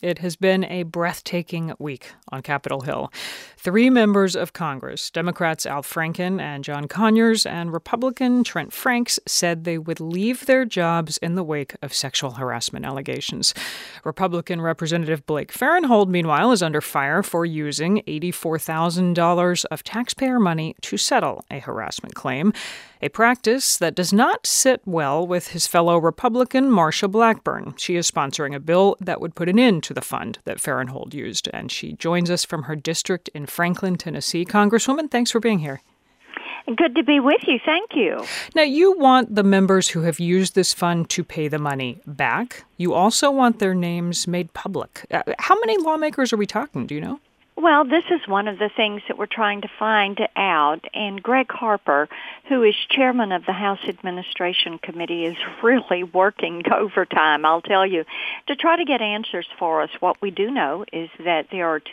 It has been a breathtaking week on Capitol Hill. 3 members of Congress, Democrats Al Franken and John Conyers and Republican Trent Franks, said they would leave their jobs in the wake of sexual harassment allegations. Republican Representative Blake Farenthold, meanwhile, is under fire for using $84,000 of taxpayer money to settle a harassment claim, a practice that does not sit well with his fellow Republican Marsha Blackburn. She is sponsoring a bill that would put an end to the fund that Farenthold used, and she joins us from her district in Franklin, Tennessee. Congresswoman, thanks for being here. Good to be with you. Thank you. Now, you want the members who have used this fund to pay the money back. You also want their names made public. How many lawmakers are we talking? Do you know? Well, this is one of the things that we're trying to find out, and Greg Harper, who is chairman of the House Administration Committee, is really working overtime, I'll tell you, to try to get answers for us. What we do know is that there are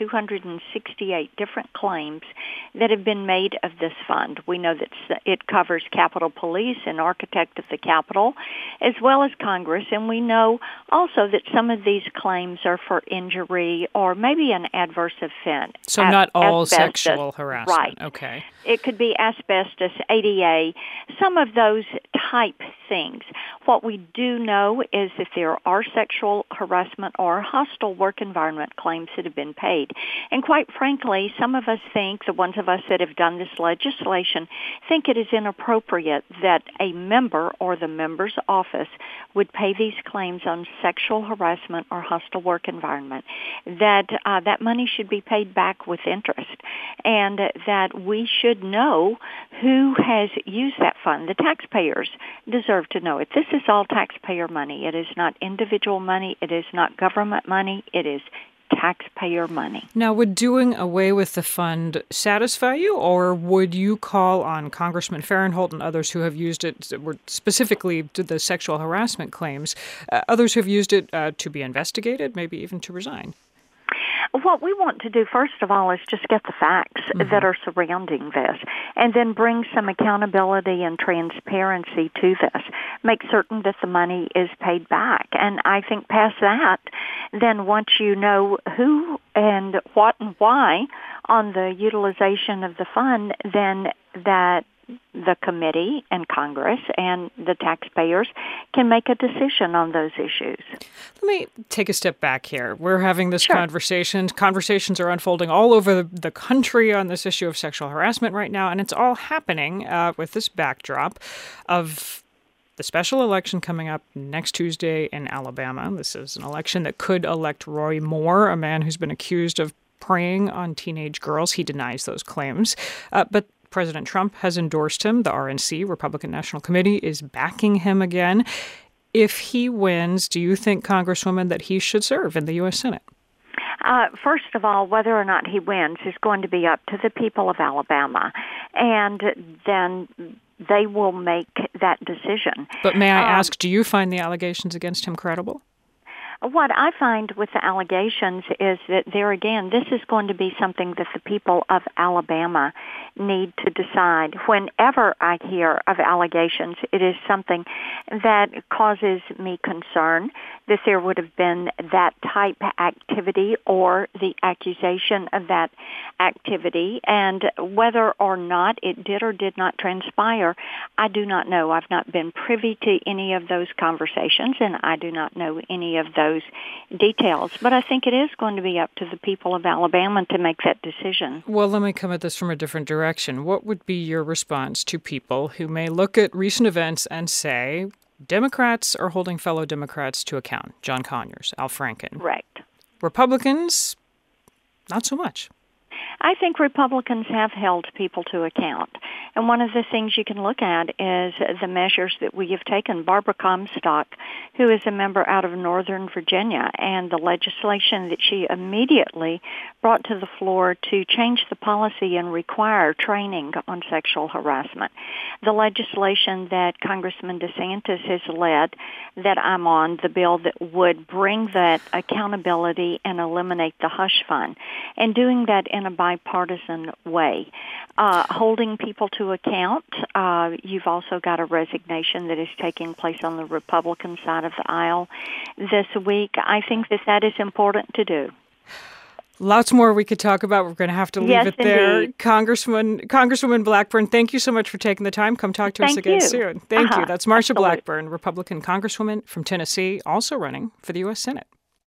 268 different claims that have been made of this fund. We know that it covers Capitol Police and Architect of the Capitol, as well as Congress, and we know also that some of these claims are for injury or maybe an adverse offense. So not all asbestos, sexual harassment. Right. Okay. It could be asbestos, ADA, some of those type things. What we do know is if there are sexual harassment or hostile work environment claims that have been paid. And quite frankly, some of us think, the ones of us that have done this legislation, think it is inappropriate that a member or the member's office would pay these claims on sexual harassment or hostile work environment, that money should be paid back with interest, and that we should know who has used that fund. The taxpayers deserve to know it. This is all taxpayer money. It is not individual money. It is not government money. It is taxpayer money. Now, would doing away with the fund satisfy you, or would you call on Congressman Farenthold and others who have used it, specifically to the sexual harassment claims, others who have used it to be investigated, maybe even to resign? What we want to do, first of all, is just get the facts that are surrounding this, and then bring some accountability and transparency to this. Make certain that the money is paid back. And I think past that, then once you know who and what and why on the utilization of the fund, then that the committee and Congress and the taxpayers can make a decision on those issues. Let me take a step back here. We're having this conversation. Conversations are unfolding all over the country on this issue of sexual harassment right now, and it's all happening with this backdrop of the special election coming up next Tuesday in Alabama. This is an election that could elect Roy Moore, a man who's been accused of preying on teenage girls. He denies those claims. But President Trump has endorsed him. The RNC, Republican National Committee, is backing him again. If he wins, do you think, Congresswoman, that he should serve in the U.S. Senate? First of all, whether or not he wins is going to be up to the people of Alabama, and then they will make that decision. But may I ask, do you find the allegations against him credible? What I find with the allegations is that there again, this is going to be something that the people of Alabama need to decide. Whenever I hear of allegations, it is something that causes me concern that there would have been that type of activity or the accusation of that activity, and whether or not it did or did not transpire, I do not know. I've not been privy to any of those conversations, and I do not know any of those details. But I think it is going to be up to the people of Alabama to make that decision. Well, let me come at this from a different direction. What would be your response to people who may look at recent events and say, Democrats are holding fellow Democrats to account? John Conyers, Al Franken. Right. Republicans, not so much. I think Republicans have held people to account. And one of the things you can look at is the measures that we have taken. Barbara Comstock, who is a member out of Northern Virginia, and the legislation that she immediately brought to the floor to change the policy and require training on sexual harassment. The legislation that Congressman DeSantis has led, that I'm on, the bill that would bring that accountability and eliminate the hush fund, and doing that in a bipartisan way. Holding people to account, you've also got a resignation that is taking place on the Republican side of the aisle this week. I think that is important to do. Lots more we could talk about. We're going to have to leave it there. Indeed. Congresswoman Blackburn, thank you so much for taking the time. Come talk to us again soon. Thank you. That's Marsha Blackburn, Republican Congresswoman from Tennessee, also running for the U.S. Senate.